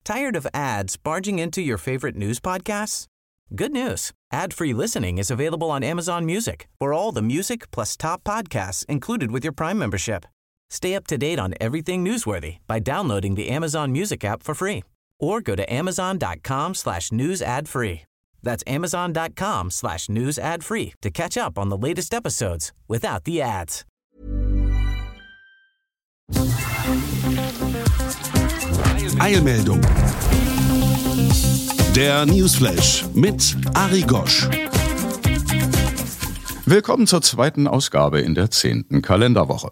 Tired of ads barging into your favorite news podcasts? Good news. Ad-free listening is available on Amazon Music for all the music plus top podcasts included with your Prime membership. Stay up to date on everything newsworthy by downloading the Amazon Music app for free or go to amazon.com/news ad free. That's amazon.com/news ad free to catch up on the latest episodes without the ads. Eilmeldung. Der Newsflash mit Ari Gosch. Willkommen zur zweiten Ausgabe in der 10. Kalenderwoche.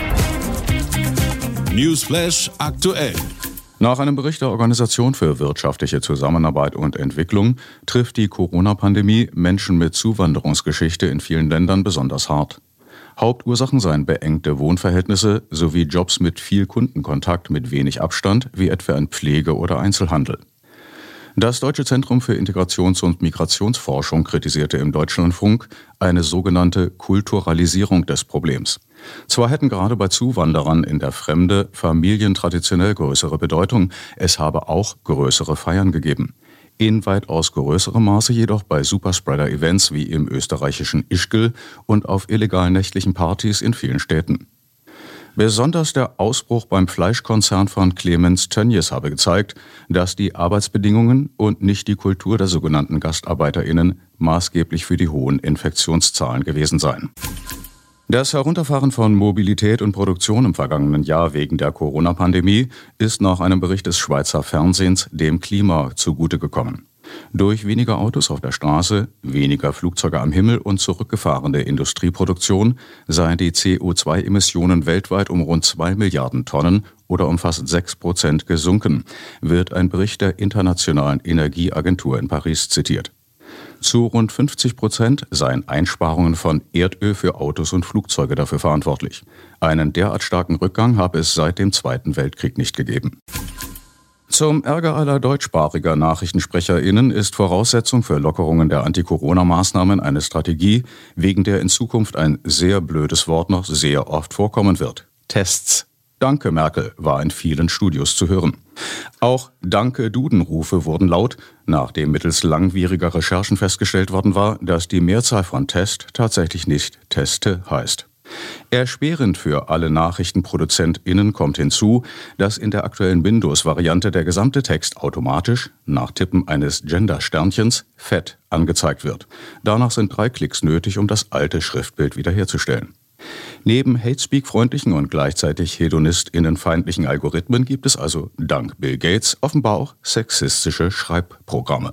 Newsflash aktuell. Nach einem Bericht der Organisation für wirtschaftliche Zusammenarbeit und Entwicklung trifft die Corona-Pandemie Menschen mit Zuwanderungsgeschichte in vielen Ländern besonders hart. Hauptursachen seien beengte Wohnverhältnisse sowie Jobs mit viel Kundenkontakt mit wenig Abstand, wie etwa in Pflege oder Einzelhandel. Das Deutsche Zentrum für Integrations- und Migrationsforschung kritisierte im Deutschlandfunk eine sogenannte Kulturalisierung des Problems. Zwar hätten gerade bei Zuwanderern in der Fremde Familien traditionell größere Bedeutung, es habe auch größere Feiern gegeben. In weitaus größerem Maße jedoch bei Superspreader-Events wie im österreichischen Ischgl und auf illegalen nächtlichen Partys in vielen Städten. Besonders der Ausbruch beim Fleischkonzern von Clemens Tönnies habe gezeigt, dass die Arbeitsbedingungen und nicht die Kultur der sogenannten GastarbeiterInnen maßgeblich für die hohen Infektionszahlen gewesen seien. Das Herunterfahren von Mobilität und Produktion im vergangenen Jahr wegen der Corona-Pandemie ist nach einem Bericht des Schweizer Fernsehens dem Klima zugute gekommen. Durch weniger Autos auf der Straße, weniger Flugzeuge am Himmel und zurückgefahrene Industrieproduktion seien die CO2-Emissionen weltweit um rund 2 Milliarden Tonnen oder um fast 6% gesunken, wird ein Bericht der Internationalen Energieagentur in Paris zitiert. Zu rund 50% seien Einsparungen von Erdöl für Autos und Flugzeuge dafür verantwortlich. Einen derart starken Rückgang habe es seit dem Zweiten Weltkrieg nicht gegeben. Zum Ärger aller deutschsprachiger NachrichtensprecherInnen ist Voraussetzung für Lockerungen der Anti-Corona-Maßnahmen eine Strategie, wegen der in Zukunft ein sehr blödes Wort noch sehr oft vorkommen wird. Tests. Danke, Merkel, war in vielen Studios zu hören. Auch Danke-Duden-Rufe wurden laut, nachdem mittels langwieriger Recherchen festgestellt worden war, dass die Mehrzahl von Test tatsächlich nicht Teste heißt. Erschwerend für alle NachrichtenproduzentInnen kommt hinzu, dass in der aktuellen Windows-Variante der gesamte Text automatisch, nach Tippen eines Gender-Sternchens, fett angezeigt wird. Danach sind 3 Klicks nötig, um das alte Schriftbild wiederherzustellen. Neben Hate-Speak-freundlichen und gleichzeitig hedonistinnenfeindlichen Algorithmen gibt es also, dank Bill Gates, offenbar auch sexistische Schreibprogramme.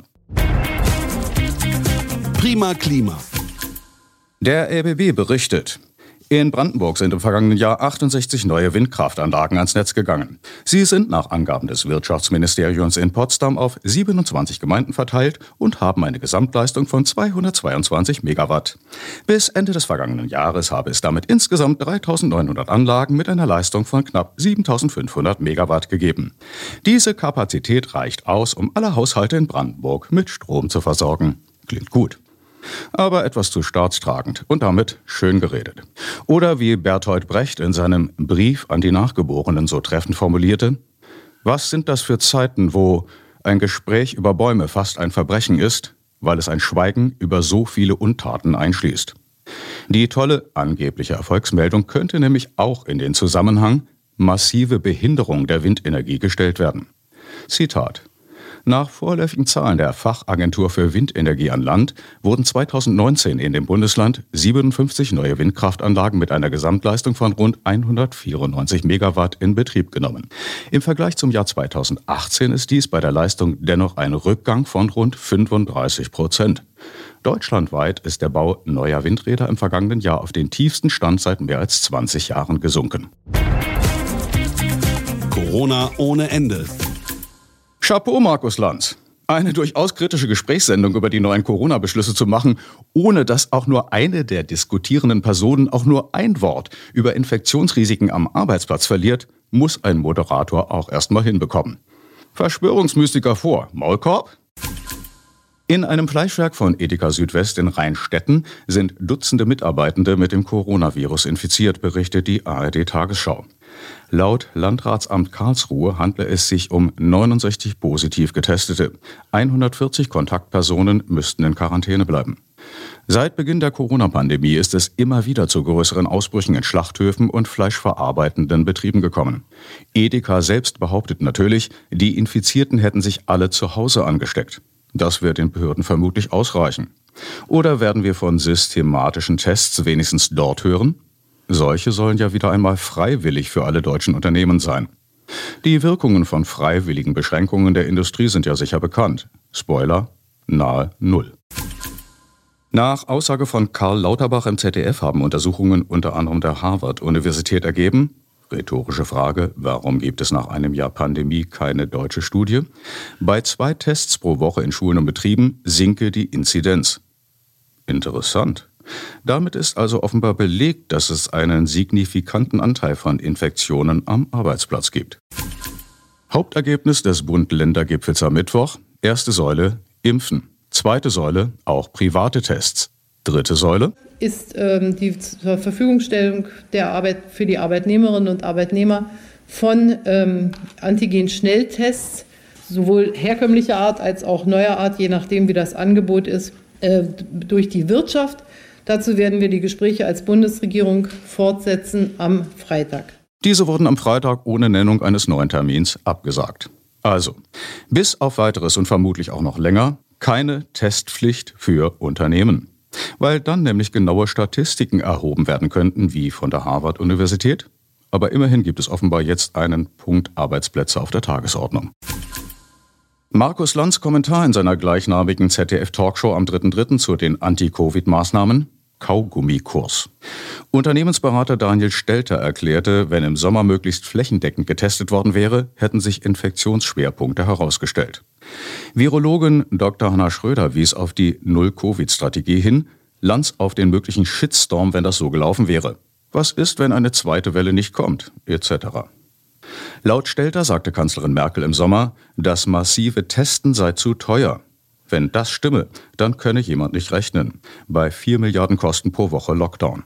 Prima Klima. Der RBB berichtet: In Brandenburg sind im vergangenen Jahr 68 neue Windkraftanlagen ans Netz gegangen. Sie sind nach Angaben des Wirtschaftsministeriums in Potsdam auf 27 Gemeinden verteilt und haben eine Gesamtleistung von 222 Megawatt. Bis Ende des vergangenen Jahres habe es damit insgesamt 3.900 Anlagen mit einer Leistung von knapp 7.500 Megawatt gegeben. Diese Kapazität reicht aus, um alle Haushalte in Brandenburg mit Strom zu versorgen. Klingt gut. Aber etwas zu staatstragend und damit schön geredet. Oder wie Bertolt Brecht in seinem Brief an die Nachgeborenen so treffend formulierte: Was sind das für Zeiten, wo ein Gespräch über Bäume fast ein Verbrechen ist, weil es ein Schweigen über so viele Untaten einschließt. Die tolle angebliche Erfolgsmeldung könnte nämlich auch in den Zusammenhang massive Behinderung der Windenergie gestellt werden. Zitat: Nach vorläufigen Zahlen der Fachagentur für Windenergie an Land wurden 2019 in dem Bundesland 57 neue Windkraftanlagen mit einer Gesamtleistung von rund 194 Megawatt in Betrieb genommen. Im Vergleich zum Jahr 2018 ist dies bei der Leistung dennoch ein Rückgang von rund 35%. Deutschlandweit ist der Bau neuer Windräder im vergangenen Jahr auf den tiefsten Stand seit mehr als 20 Jahren gesunken. Corona ohne Ende. Chapeau, Markus Lanz. Eine durchaus kritische Gesprächssendung über die neuen Corona-Beschlüsse zu machen, ohne dass auch nur eine der diskutierenden Personen auch nur ein Wort über Infektionsrisiken am Arbeitsplatz verliert, muss ein Moderator auch erstmal hinbekommen. Verschwörungsmystiker vor, Maulkorb? In einem Fleischwerk von Edeka Südwest in Rheinstetten sind Dutzende Mitarbeitende mit dem Coronavirus infiziert, berichtet die ARD Tagesschau. Laut Landratsamt Karlsruhe handle es sich um 69 positiv Getestete. 140 Kontaktpersonen müssten in Quarantäne bleiben. Seit Beginn der Corona-Pandemie ist es immer wieder zu größeren Ausbrüchen in Schlachthöfen und fleischverarbeitenden Betrieben gekommen. Edeka selbst behauptet natürlich, die Infizierten hätten sich alle zu Hause angesteckt. Das wird den Behörden vermutlich ausreichen. Oder werden wir von systematischen Tests wenigstens dort hören? Solche sollen ja wieder einmal freiwillig für alle deutschen Unternehmen sein. Die Wirkungen von freiwilligen Beschränkungen der Industrie sind ja sicher bekannt. Spoiler, nahe Null. Nach Aussage von Karl Lauterbach im ZDF haben Untersuchungen unter anderem der Harvard-Universität ergeben, rhetorische Frage, warum gibt es nach einem Jahr Pandemie keine deutsche Studie? Bei 2 Tests pro Woche in Schulen und Betrieben sinke die Inzidenz. Interessant. Damit ist also offenbar belegt, dass es einen signifikanten Anteil von Infektionen am Arbeitsplatz gibt. Hauptergebnis des Bund-Länder-Gipfels am Mittwoch: erste Säule, Impfen. Zweite Säule, auch private Tests. Dritte Säule ist die zur Verfügungstellung der Arbeit für die Arbeitnehmerinnen und Arbeitnehmer von Antigen-Schnelltests, sowohl herkömmlicher Art als auch neuer Art, je nachdem wie das Angebot ist, durch die Wirtschaft. Dazu werden wir die Gespräche als Bundesregierung fortsetzen am Freitag. Diese wurden am Freitag ohne Nennung eines neuen Termins abgesagt. Also, bis auf Weiteres und vermutlich auch noch länger, keine Testpflicht für Unternehmen. Weil dann nämlich genaue Statistiken erhoben werden könnten, wie von der Harvard-Universität. Aber immerhin gibt es offenbar jetzt einen Punkt Arbeitsplätze auf der Tagesordnung. Markus Lanz Kommentar in seiner gleichnamigen ZDF-Talkshow am 3.3. zu den Anti-Covid-Maßnahmen: Kaugummikurs. Unternehmensberater Daniel Stelter erklärte, wenn im Sommer möglichst flächendeckend getestet worden wäre, hätten sich Infektionsschwerpunkte herausgestellt. Virologin Dr. Hanna Schröder wies auf die Null-Covid-Strategie hin, Lanz auf den möglichen Shitstorm, wenn das so gelaufen wäre. Was ist, wenn eine zweite Welle nicht kommt? Etc. Laut Stelter sagte Kanzlerin Merkel im Sommer, das massive Testen sei zu teuer. Wenn das stimme, dann könne jemand nicht rechnen. Bei 4 Milliarden Kosten pro Woche Lockdown.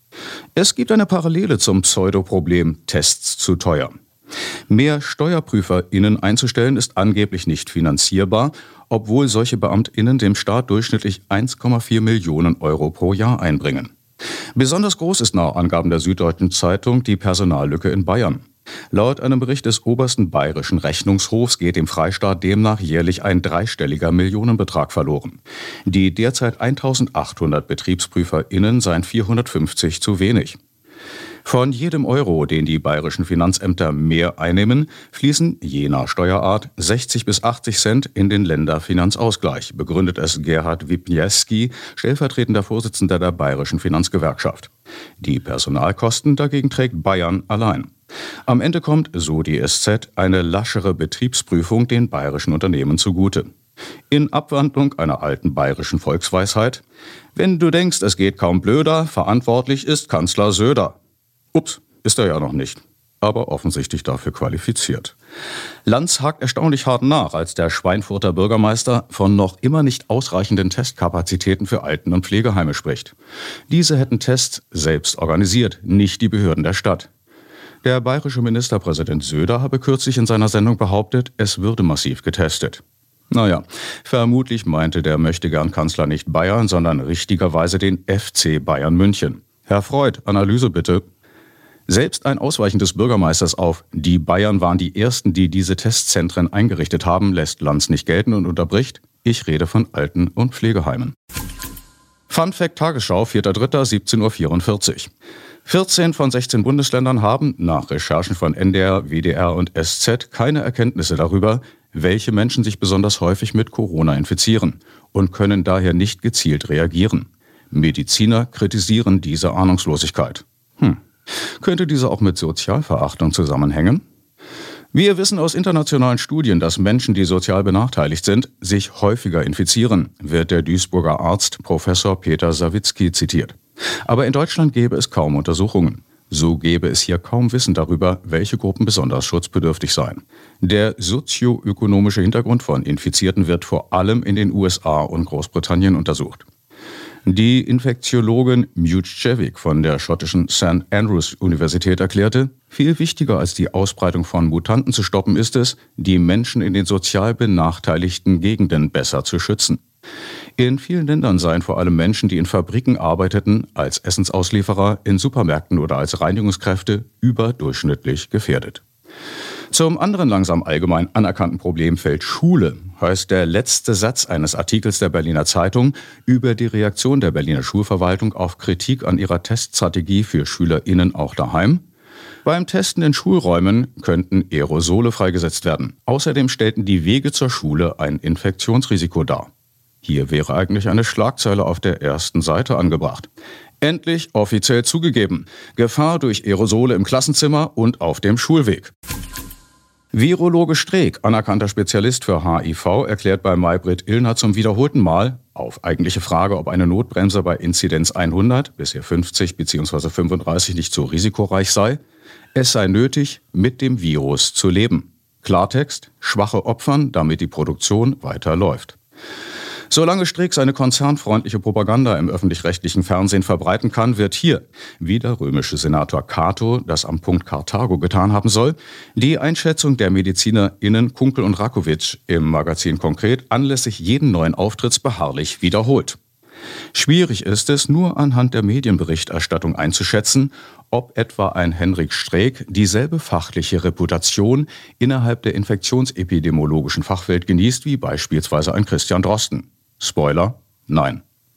Es gibt eine Parallele zum Pseudoproblem Tests zu teuer. Mehr SteuerprüferInnen einzustellen ist angeblich nicht finanzierbar, obwohl solche BeamtInnen dem Staat durchschnittlich 1,4 Millionen Euro pro Jahr einbringen. Besonders groß ist nach Angaben der Süddeutschen Zeitung die Personallücke in Bayern. Laut einem Bericht des obersten bayerischen Rechnungshofs geht dem Freistaat demnach jährlich ein dreistelliger Millionenbetrag verloren. Die derzeit 1.800 BetriebsprüferInnen seien 450 zu wenig. Von jedem Euro, den die bayerischen Finanzämter mehr einnehmen, fließen je nach Steuerart 60 bis 80 Cent in den Länderfinanzausgleich, begründet es Gerhard Wipniewski, stellvertretender Vorsitzender der Bayerischen Finanzgewerkschaft. Die Personalkosten dagegen trägt Bayern allein. Am Ende kommt, so die SZ, eine laschere Betriebsprüfung den bayerischen Unternehmen zugute. In Abwandlung einer alten bayerischen Volksweisheit: Wenn du denkst, es geht kaum blöder, verantwortlich ist Kanzler Söder. Ups, ist er ja noch nicht, aber offensichtlich dafür qualifiziert. Lanz hakt erstaunlich hart nach, als der Schweinfurter Bürgermeister von noch immer nicht ausreichenden Testkapazitäten für Alten- und Pflegeheime spricht. Diese hätten Tests selbst organisiert, nicht die Behörden der Stadt. Der bayerische Ministerpräsident Söder habe kürzlich in seiner Sendung behauptet, es würde massiv getestet. Naja, vermutlich meinte der Möchtegern-Kanzler nicht Bayern, sondern richtigerweise den FC Bayern München. Herr Freud, Analyse bitte. Selbst ein Ausweichen des Bürgermeisters auf die Bayern waren die Ersten, die diese Testzentren eingerichtet haben, lässt Lanz nicht gelten und unterbricht: Ich rede von Alten- und Pflegeheimen. Fun Fact Tagesschau, 4.3., 17.44 Uhr. 14 von 16 Bundesländern haben, nach Recherchen von NDR, WDR und SZ, keine Erkenntnisse darüber, welche Menschen sich besonders häufig mit Corona infizieren und können daher nicht gezielt reagieren. Mediziner kritisieren diese Ahnungslosigkeit. Könnte diese auch mit Sozialverachtung zusammenhängen? Wir wissen aus internationalen Studien, dass Menschen, die sozial benachteiligt sind, sich häufiger infizieren, wird der Duisburger Arzt Professor Peter Sawicki zitiert. Aber in Deutschland gäbe es kaum Untersuchungen. So gäbe es hier kaum Wissen darüber, welche Gruppen besonders schutzbedürftig seien. Der sozioökonomische Hintergrund von Infizierten wird vor allem in den USA und Großbritannien untersucht. Die Infektiologin Mujcevic von der schottischen St. Andrews Universität erklärte, viel wichtiger als die Ausbreitung von Mutanten zu stoppen ist es, die Menschen in den sozial benachteiligten Gegenden besser zu schützen. In vielen Ländern seien vor allem Menschen, die in Fabriken arbeiteten, als Essensauslieferer, in Supermärkten oder als Reinigungskräfte überdurchschnittlich gefährdet. Zum anderen langsam allgemein anerkannten Problemfeld Schule heißt der letzte Satz eines Artikels der Berliner Zeitung über die Reaktion der Berliner Schulverwaltung auf Kritik an ihrer Teststrategie für SchülerInnen auch daheim. Beim Testen in Schulräumen könnten Aerosole freigesetzt werden. Außerdem stellten die Wege zur Schule ein Infektionsrisiko dar. Hier wäre eigentlich eine Schlagzeile auf der ersten Seite angebracht. Endlich offiziell zugegeben. Gefahr durch Aerosole im Klassenzimmer und auf dem Schulweg. Virologe Streeck, anerkannter Spezialist für HIV, erklärt bei Maybrit Illner zum wiederholten Mal, auf eigentliche Frage, ob eine Notbremse bei Inzidenz 100, bisher 50 bzw. 35 nicht so risikoreich sei, es sei nötig, mit dem Virus zu leben. Klartext, Schwache opfern, damit die Produktion weiter läuft. Solange Streeck seine konzernfreundliche Propaganda im öffentlich-rechtlichen Fernsehen verbreiten kann, wird hier, wie der römische Senator Cato das am Punkt Karthago getan haben soll, die Einschätzung der MedizinerInnen Kunkel und Rakowitsch im Magazin Konkret anlässlich jeden neuen Auftritts beharrlich wiederholt. Schwierig ist es, nur anhand der Medienberichterstattung einzuschätzen, ob etwa ein Henrik Streeck dieselbe fachliche Reputation innerhalb der infektionsepidemiologischen Fachwelt genießt wie beispielsweise ein Christian Drosten. Spoiler, nein.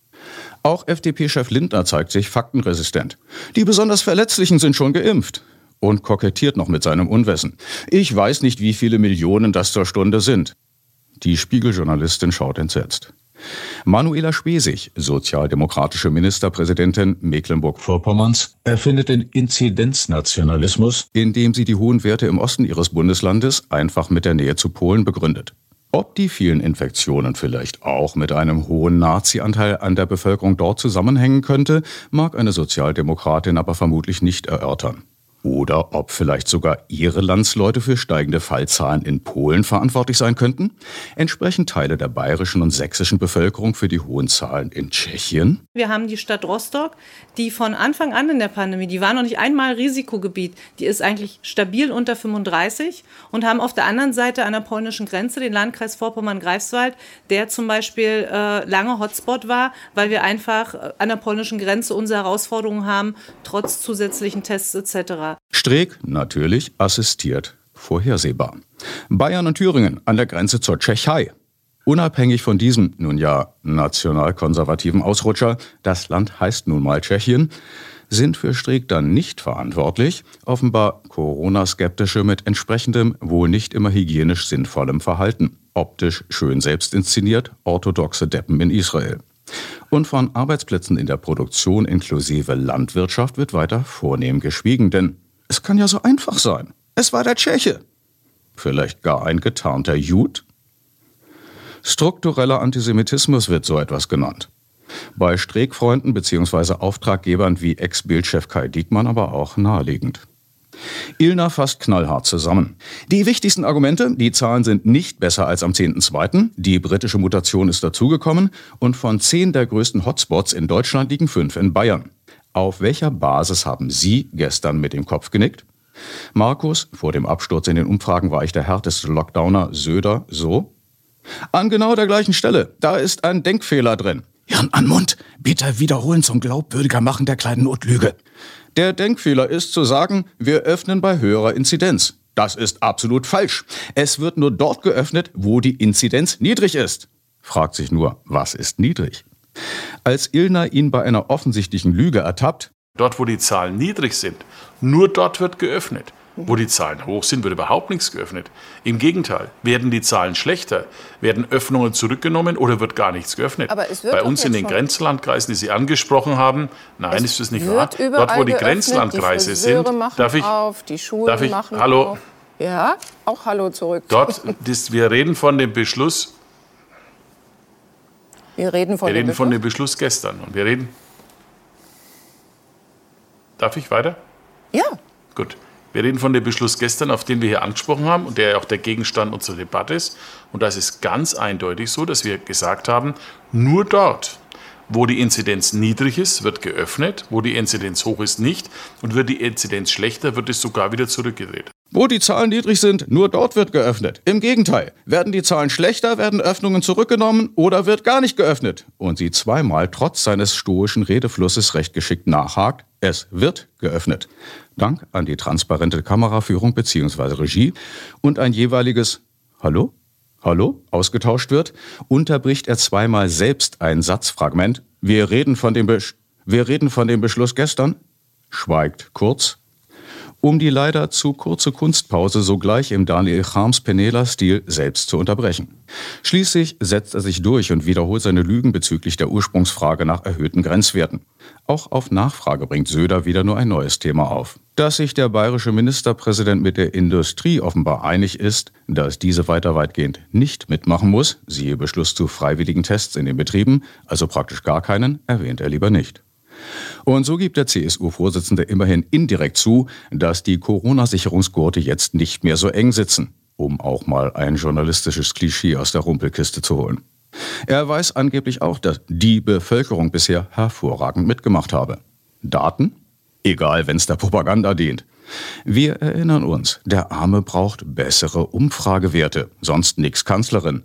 Auch FDP-Chef Lindner zeigt sich faktenresistent. Die besonders Verletzlichen sind schon geimpft. Und kokettiert noch mit seinem Unwissen. Ich weiß nicht, wie viele Millionen das zur Stunde sind. Die Spiegel-Journalistin schaut entsetzt. Manuela Schwesig, sozialdemokratische Ministerpräsidentin Mecklenburg-Vorpommerns, erfindet den Inzidenznationalismus, indem sie die hohen Werte im Osten ihres Bundeslandes einfach mit der Nähe zu Polen begründet. Ob die vielen Infektionen vielleicht auch mit einem hohen Nazi-Anteil an der Bevölkerung dort zusammenhängen könnte, mag eine Sozialdemokratin aber vermutlich nicht erörtern. Oder ob vielleicht sogar ihre Landsleute für steigende Fallzahlen in Polen verantwortlich sein könnten? Entsprechen Teile der bayerischen und sächsischen Bevölkerung für die hohen Zahlen in Tschechien? Wir haben die Stadt Rostock, die von Anfang an in der Pandemie, die war noch nicht einmal Risikogebiet, die ist eigentlich stabil unter 35 und haben auf der anderen Seite an der polnischen Grenze den Landkreis Vorpommern-Greifswald, der zum Beispiel lange Hotspot war, weil wir einfach an der polnischen Grenze unsere Herausforderungen haben, trotz zusätzlichen Tests etc. Streeck, natürlich, assistiert vorhersehbar. Bayern und Thüringen an der Grenze zur Tschechei. Unabhängig von diesem, nun ja, nationalkonservativen Ausrutscher, das Land heißt nun mal Tschechien, sind für Streeck dann nicht verantwortlich, offenbar Corona-Skeptische mit entsprechendem, wohl nicht immer hygienisch sinnvollem Verhalten. Optisch schön selbst inszeniert, orthodoxe Deppen in Israel. Und von Arbeitsplätzen in der Produktion inklusive Landwirtschaft wird weiter vornehm geschwiegen, denn es kann ja so einfach sein. Es war der Tscheche. Vielleicht gar ein getarnter Jud? Struktureller Antisemitismus wird so etwas genannt. Bei Streeck-Freunden bzw. Auftraggebern wie Ex-Bild-Chef Kai Diekmann aber auch naheliegend. Illner fasst knallhart zusammen. Die wichtigsten Argumente, die Zahlen sind nicht besser als am 10.2., die britische Mutation ist dazugekommen und von 10 der größten Hotspots in Deutschland liegen 5 in Bayern. Auf welcher Basis haben Sie gestern mit dem Kopf genickt? Markus, vor dem Absturz in den Umfragen war ich der härteste Lockdowner, Söder, so? An genau der gleichen Stelle, da ist ein Denkfehler drin. Hirn an Mund, bitte wiederholen zum glaubwürdiger Machen der kleinen Notlüge. Der Denkfehler ist zu sagen, wir öffnen bei höherer Inzidenz. Das ist absolut falsch. Es wird nur dort geöffnet, wo die Inzidenz niedrig ist. Fragt sich nur, was ist niedrig? Als Illner ihn bei einer offensichtlichen Lüge ertappt, dort, wo die Zahlen niedrig sind, nur dort wird geöffnet. Wo die Zahlen hoch sind, wird überhaupt nichts geöffnet. Im Gegenteil, werden die Zahlen schlechter, werden Öffnungen zurückgenommen oder wird gar nichts geöffnet. Aber es wird bei uns in den Grenzlandkreisen, die Sie angesprochen haben, nein, ist das nicht wahr. Dort, wo die Grenzlandkreise sind, darf ich, die Schulen machen hallo, auf. Ja, auch hallo zurück. Dort, wir reden von dem Beschluss. Wir reden von dem Beschluss gestern und wir reden. Darf ich weiter? Ja. Gut. Wir reden von dem Beschluss gestern, auf den wir hier angesprochen haben und der ja auch der Gegenstand unserer Debatte ist. Und da ist es ganz eindeutig so, dass wir gesagt haben, nur dort, Wo die Inzidenz niedrig ist, wird geöffnet. Wo die Inzidenz hoch ist, nicht. Und wird die Inzidenz schlechter, wird es sogar wieder zurückgedreht. Wo die Zahlen niedrig sind, nur dort wird geöffnet. Im Gegenteil, werden die Zahlen schlechter, werden Öffnungen zurückgenommen oder wird gar nicht geöffnet. Und sie zweimal trotz seines stoischen Redeflusses recht geschickt nachhakt, es wird geöffnet. Dank an die transparente Kameraführung bzw. Regie und ein jeweiliges Hallo? Hallo? Ausgetauscht wird, unterbricht er zweimal selbst ein Satzfragment. Wir reden von dem Beschluss gestern. Schweigt kurz. Um die leider zu kurze Kunstpause sogleich im Daniel Charms-Penela-Stil selbst zu unterbrechen. Schließlich setzt er sich durch und wiederholt seine Lügen bezüglich der Ursprungsfrage nach erhöhten Grenzwerten. Auch auf Nachfrage bringt Söder wieder nur ein neues Thema auf. Dass sich der bayerische Ministerpräsident mit der Industrie offenbar einig ist, dass diese weiter weitgehend nicht mitmachen muss, siehe Beschluss zu freiwilligen Tests in den Betrieben, also praktisch gar keinen, erwähnt er lieber nicht. Und so gibt der CSU-Vorsitzende immerhin indirekt zu, dass die Corona-Sicherungsgurte jetzt nicht mehr so eng sitzen, um auch mal ein journalistisches Klischee aus der Rumpelkiste zu holen. Er weiß angeblich auch, dass die Bevölkerung bisher hervorragend mitgemacht habe. Daten? Egal, wenn es der Propaganda dient. Wir erinnern uns, der Arme braucht bessere Umfragewerte, sonst nix Kanzlerin.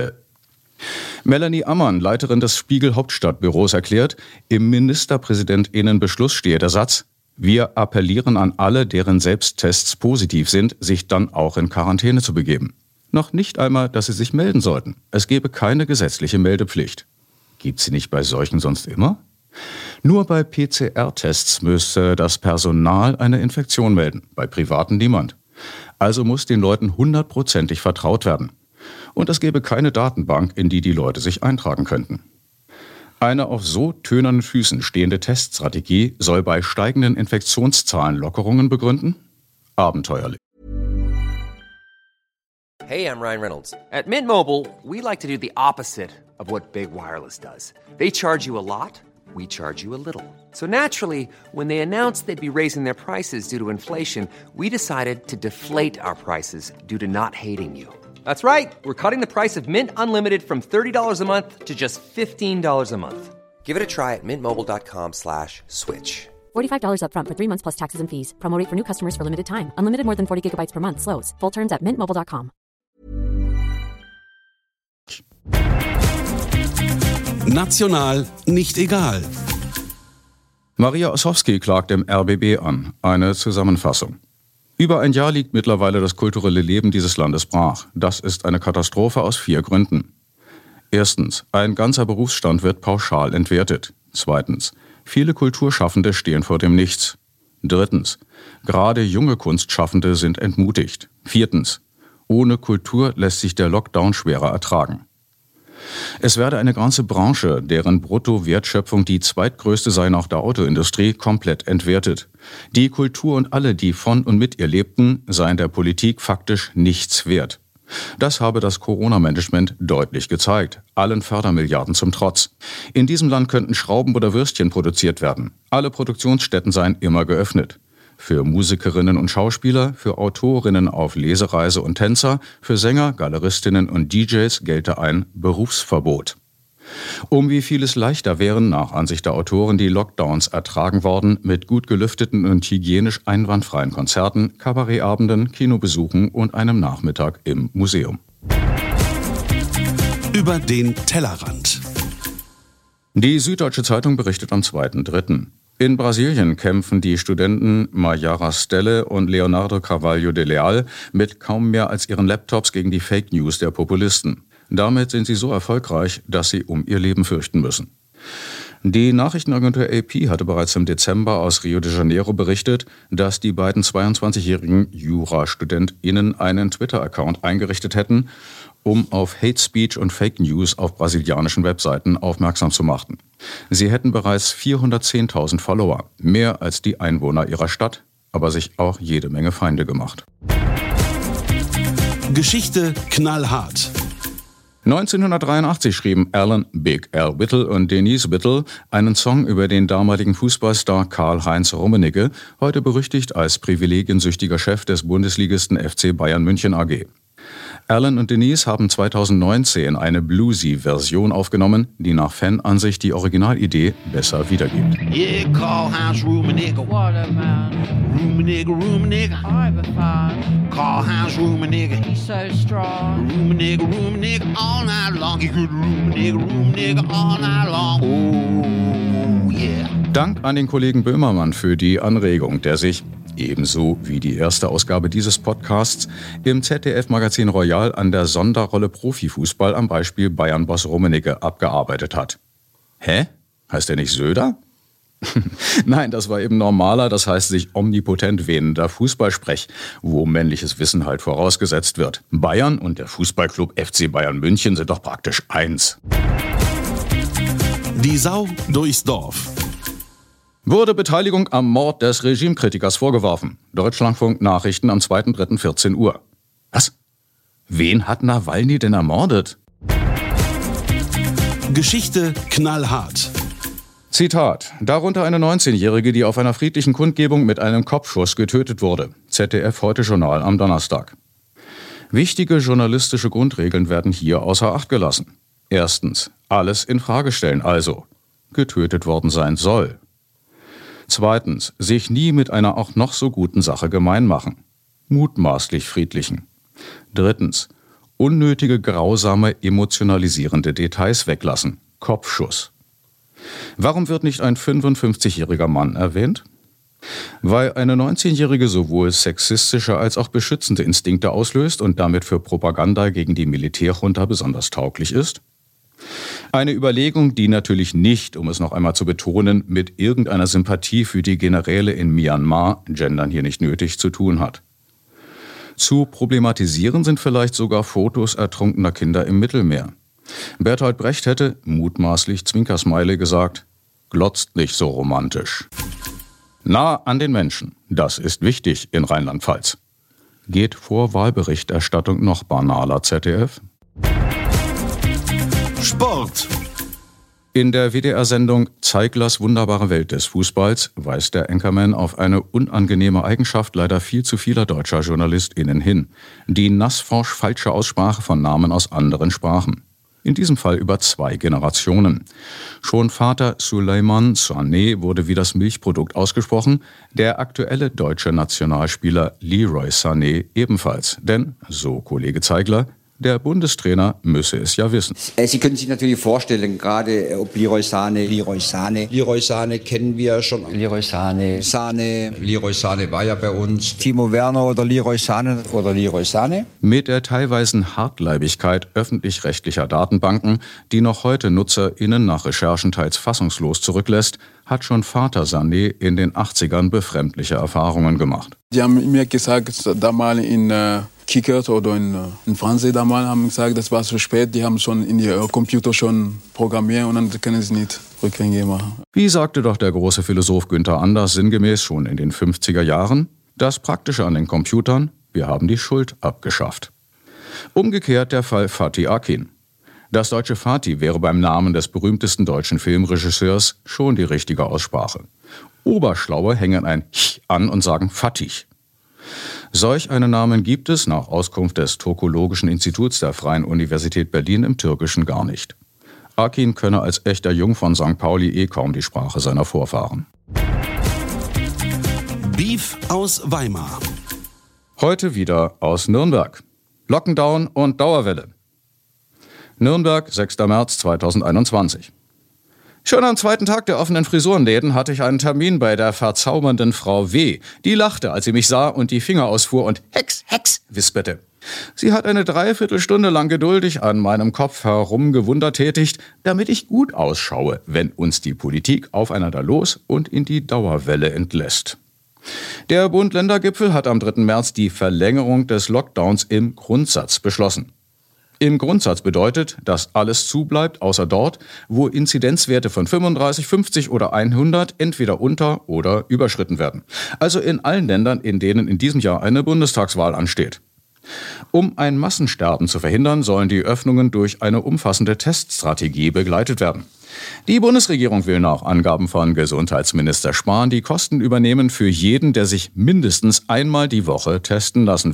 Melanie Ammann, Leiterin des Spiegel-Hauptstadtbüros, erklärt, im Ministerpräsidentinnenbeschluss stehe der Satz: Wir appellieren an alle, deren Selbsttests positiv sind, sich dann auch in Quarantäne zu begeben. Noch nicht einmal, dass sie sich melden sollten. Es gebe keine gesetzliche Meldepflicht. Gibt sie nicht bei solchen sonst immer? Nur bei PCR-Tests müsse das Personal eine Infektion melden, bei privaten niemand. Also muss den Leuten 100%ig vertraut werden. Und es gäbe keine Datenbank, in die die Leute sich eintragen könnten. Eine auf so tönernen Füßen stehende Teststrategie soll bei steigenden Infektionszahlen Lockerungen begründen? Abenteuerlich. Hey, I'm Ryan Reynolds. At Mint Mobile, we like to do the opposite of what Big Wireless does. They charge you a lot, we charge you a little. So naturally, when they announced they'd be raising their prices due to inflation, we decided to deflate our prices due to not hating you. That's right. We're cutting the price of Mint Unlimited from $30 a month to just $15 a month. Give it a try at mintmobile.com/switch. $45 up front for 3 months plus taxes and fees. Promo rate for new customers for limited time. Unlimited more than 40 gigabytes per month. Slows full terms at mintmobile.com. National nicht egal. Maria Ossowski klagt dem RBB an. Eine Zusammenfassung. Über ein Jahr liegt mittlerweile das kulturelle Leben dieses Landes brach. Das ist eine Katastrophe aus 4 Gründen. Erstens, ein ganzer Berufsstand wird pauschal entwertet. Zweitens, viele Kulturschaffende stehen vor dem Nichts. Drittens, gerade junge Kunstschaffende sind entmutigt. Viertens, ohne Kultur lässt sich der Lockdown schwerer ertragen. Es werde eine ganze Branche, deren Bruttowertschöpfung die zweitgrößte sei nach der Autoindustrie, komplett entwertet. Die Kultur und alle, die von und mit ihr lebten, seien der Politik faktisch nichts wert. Das habe das Corona-Management deutlich gezeigt, allen Fördermilliarden zum Trotz. In diesem Land könnten Schrauben oder Würstchen produziert werden. Alle Produktionsstätten seien immer geöffnet. Für Musikerinnen und Schauspieler, für Autorinnen auf Lesereise und Tänzer, für Sänger, Galeristinnen und DJs gelte ein Berufsverbot. Um wie vieles leichter wären nach Ansicht der Autoren die Lockdowns ertragen worden mit gut gelüfteten und hygienisch einwandfreien Konzerten, Kabarettabenden, Kinobesuchen und einem Nachmittag im Museum. Über den Tellerrand. Die Süddeutsche Zeitung berichtet am 2.3. In Brasilien kämpfen die Studenten Mayara Stelle und Leonardo Carvalho de Leal mit kaum mehr als ihren Laptops gegen die Fake News der Populisten. Damit sind sie so erfolgreich, dass sie um ihr Leben fürchten müssen. Die Nachrichtenagentur AP hatte bereits im Dezember aus Rio de Janeiro berichtet, dass die beiden 22-jährigen JurastudentInnen einen Twitter-Account eingerichtet hätten, um auf Hate Speech und Fake News auf brasilianischen Webseiten aufmerksam zu machen. Sie hätten bereits 410.000 Follower, mehr als die Einwohner ihrer Stadt, aber sich auch jede Menge Feinde gemacht. Geschichte knallhart. 1983 schrieben Alan Big Al Whittle und Denise Whittle einen Song über den damaligen Fußballstar Karl-Heinz Rummenigge, heute berüchtigt als privilegiensüchtiger Chef des Bundesligisten FC Bayern München AG. Alan und Denise haben 2019 eine bluesy-Version aufgenommen, die nach Fanansicht die Originalidee besser wiedergibt. Yeah, Carl-Heinz Rummenigge. What a man. Rummenigge. I'm a fan. Carl-Heinz Rummenigge. He's so strong. Rummenigge, all night long. He could Rummenigge, all night long. Oh, yeah. Dank an den Kollegen Böhmermann für die Anregung, der sich, ebenso wie die erste Ausgabe dieses Podcasts, im ZDF-Magazin Royal an der Sonderrolle Profifußball am Beispiel Bayern-Boss Rummenigge abgearbeitet hat. Hä? Heißt er nicht Söder? Nein, das war eben normaler, das heißt sich omnipotent wähnender Fußballsprech, wo männliches Wissen halt vorausgesetzt wird. Bayern und der Fußballclub FC Bayern München sind doch praktisch eins. Die Sau durchs Dorf. Wurde Beteiligung am Mord des Regimekritikers vorgeworfen. Deutschlandfunk Nachrichten am 2.3. 14 Uhr. Was? Wen hat Nawalny denn ermordet? Geschichte knallhart. Zitat. Darunter eine 19-Jährige, die auf einer friedlichen Kundgebung mit einem Kopfschuss getötet wurde. ZDF Heute-Journal am Donnerstag. Wichtige journalistische Grundregeln werden hier außer Acht gelassen. Erstens. Alles in Frage stellen, also. Getötet worden sein soll. Zweitens, sich nie mit einer auch noch so guten Sache gemein machen. Mutmaßlich friedlichen. Drittens, unnötige, grausame, emotionalisierende Details weglassen. Kopfschuss. Warum wird nicht ein 55-jähriger Mann erwähnt? Weil eine 19-Jährige sowohl sexistische als auch beschützende Instinkte auslöst und damit für Propaganda gegen die Militärjunta besonders tauglich ist? Eine Überlegung, die natürlich nicht, um es noch einmal zu betonen, mit irgendeiner Sympathie für die Generäle in Myanmar, gendern hier nicht nötig, zu tun hat. Zu problematisieren sind vielleicht sogar Fotos ertrunkener Kinder im Mittelmeer. Bertolt Brecht hätte, mutmaßlich Zwinkersmiley, gesagt, glotzt nicht so romantisch. Nah an den Menschen, das ist wichtig in Rheinland-Pfalz. Geht vor Wahlberichterstattung noch banaler, ZDF? Sport. In der WDR-Sendung Zeiglers wunderbare Welt des Fußballs weist der Anchorman auf eine unangenehme Eigenschaft leider viel zu vieler deutscher JournalistInnen hin. Die nassforsch falsche Aussprache von Namen aus anderen Sprachen. In diesem Fall über 2 Generationen. Schon Vater Souleymane Sané wurde wie das Milchprodukt ausgesprochen, der aktuelle deutsche Nationalspieler Leroy Sané ebenfalls. Denn, so Kollege Zeigler, der Bundestrainer müsse es ja wissen. Sie können sich natürlich vorstellen, gerade ob Leroy Sané kennen wir schon. Leroy Sané war ja bei uns. Timo Werner oder Leroy Sané. Mit der teilweisen Hartleibigkeit öffentlich-rechtlicher Datenbanken, die noch heute NutzerInnen nach Recherchen teils fassungslos zurücklässt, hat schon Vater Sané in den 80ern befremdliche Erfahrungen gemacht. Die haben mir gesagt, damals in Kickers oder in Fernsehen damals haben gesagt, das war zu spät. Die haben schon in ihr Computer schon programmiert und dann können sie nicht rückgängig machen. Wie sagte doch der große Philosoph Günther Anders sinngemäß schon in den 50er Jahren? Das Praktische an den Computern, wir haben die Schuld abgeschafft. Umgekehrt der Fall Fatih Akin. Das deutsche Fatih wäre beim Namen des berühmtesten deutschen Filmregisseurs schon die richtige Aussprache. Oberschlaue hängen ein Ch an und sagen Fatih. Solch einen Namen gibt es nach Auskunft des Turkologischen Instituts der Freien Universität Berlin im Türkischen gar nicht. Akin könne als echter Jung von St. Pauli kaum die Sprache seiner Vorfahren. Beef aus Weimar. Heute wieder aus Nürnberg. Lockdown und Dauerwelle. Nürnberg, 6. März 2021. Schon am 2. Tag der offenen Frisurenläden hatte ich einen Termin bei der verzaubernden Frau W. Die lachte, als sie mich sah und die Finger ausfuhr und Hex, Hex wisperte. Sie hat eine Dreiviertelstunde lang geduldig an meinem Kopf herumgewundertätigt, damit ich gut ausschaue, wenn uns die Politik aufeinander los und in die Dauerwelle entlässt. Der Bund-Länder-Gipfel hat am 3. März die Verlängerung des Lockdowns im Grundsatz beschlossen. Im Grundsatz bedeutet, dass alles zubleibt, außer dort, wo Inzidenzwerte von 35, 50 oder 100 entweder unter- oder überschritten werden. Also in allen Ländern, in denen in diesem Jahr eine Bundestagswahl ansteht. Um ein Massensterben zu verhindern, sollen die Öffnungen durch eine umfassende Teststrategie begleitet werden. Die Bundesregierung will nach Angaben von Gesundheitsminister Spahn die Kosten übernehmen für jeden, der sich mindestens einmal die Woche testen lassen will.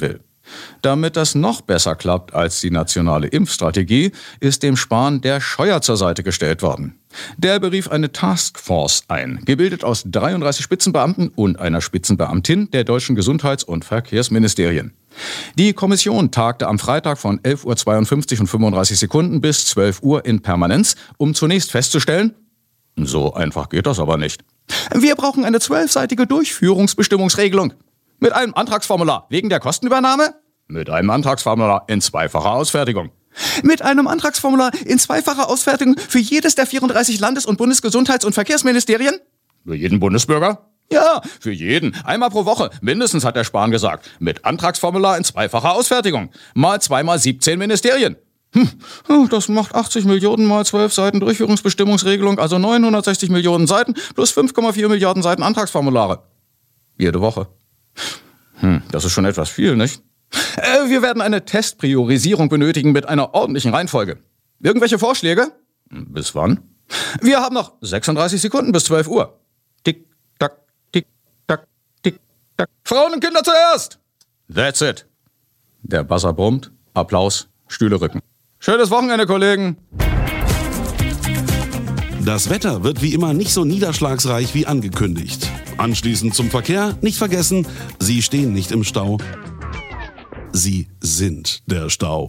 Damit das noch besser klappt als die nationale Impfstrategie, ist dem Spahn der Scheuer zur Seite gestellt worden. Der berief eine Taskforce ein, gebildet aus 33 Spitzenbeamten und einer Spitzenbeamtin der deutschen Gesundheits- und Verkehrsministerien. Die Kommission tagte am Freitag von 11:52 Uhr und 35 Sekunden bis 12 Uhr in Permanenz, um zunächst festzustellen, so einfach geht das aber nicht. Wir brauchen eine 12-seitige Durchführungsbestimmungsregelung. Mit einem Antragsformular wegen der Kostenübernahme? Mit einem Antragsformular in zweifacher Ausfertigung. Mit einem Antragsformular in zweifacher Ausfertigung für jedes der 34 Landes- und Bundesgesundheits- und Verkehrsministerien? Für jeden Bundesbürger? Ja, für jeden. Einmal pro Woche. Mindestens, hat der Spahn gesagt. Mit Antragsformular in zweifacher Ausfertigung. Mal 2 mal 17 Ministerien. Das macht 80 Millionen mal 12 Seiten Durchführungsbestimmungsregelung, also 960 Millionen Seiten plus 5,4 Milliarden Seiten Antragsformulare. Jede Woche. Das ist schon etwas viel, nicht? Wir werden eine Testpriorisierung benötigen mit einer ordentlichen Reihenfolge. Irgendwelche Vorschläge? Bis wann? Wir haben noch 36 Sekunden bis 12 Uhr. Tick, tack, tick, tack, tick, tack. Frauen und Kinder zuerst! That's it. Der Buzzer brummt. Applaus. Stühle rücken. Schönes Wochenende, Kollegen. Das Wetter wird wie immer nicht so niederschlagsreich wie angekündigt. Anschließend zum Verkehr, nicht vergessen, Sie stehen nicht im Stau. Sie sind der Stau.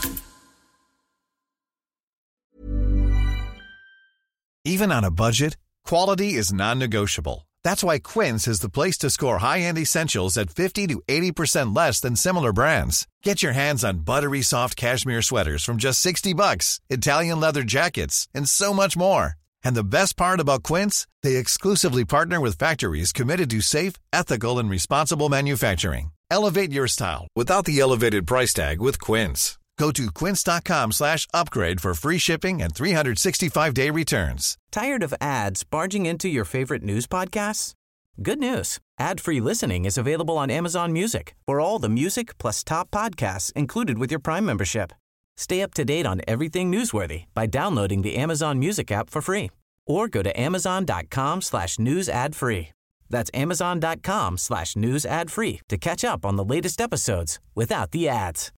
Even on a budget, quality is non-negotiable. That's why Quince is the place to score high-end essentials at 50 to 80% less than similar brands. Get your hands on buttery soft cashmere sweaters from just $60, Italian leather jackets, and so much more. And the best part about Quince, they exclusively partner with factories committed to safe, ethical, and responsible manufacturing. Elevate your style without the elevated price tag with Quince. Go to quince.com/upgrade for free shipping and 365-day returns. Tired of ads barging into your favorite news podcasts? Good news. Ad-free listening is available on Amazon Music for all the music plus top podcasts included with your Prime membership. Stay up to date on everything newsworthy by downloading the Amazon Music app for free or go to amazon.com/news ad free. That's amazon.com/news ad free to catch up on the latest episodes without the ads.